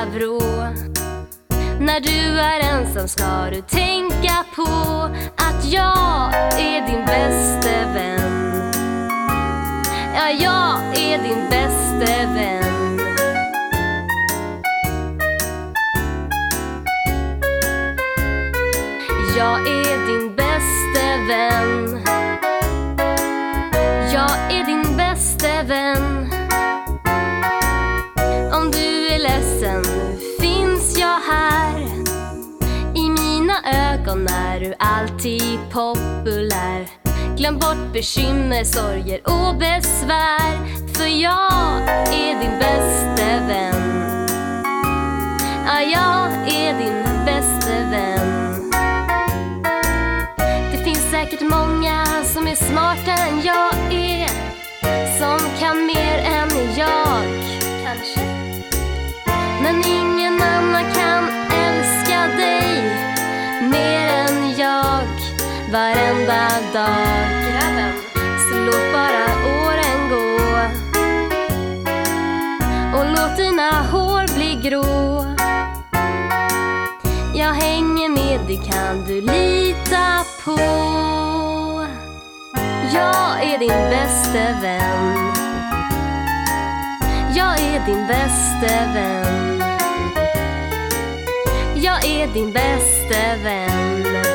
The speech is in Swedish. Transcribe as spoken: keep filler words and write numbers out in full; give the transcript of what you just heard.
vrå. När du är ensam ska du tänka på att jag är din bäste vän. Ja, jag är din bäste vän. Jag är din bäste vän. Jag är din bäste vän. Om du är ledsen finns jag här. I mina ögon är du alltid populär. Glöm bort bekymmer, sorger och besvär. För jag är din bäste vän. Ja, jag är din bäste vän. Det finns säkert många som är smartare än jag är, som kan mer än jag, kanske. Men ingen annan kan älska dig mer än jag varenda dag. Grabben. Så låt bara åren gå och låt dina hår bli grå. Jag hänger med, det kan du lita på. Jag är din bäste vän. Jag är din bäste vän. Jag är din bäste vän.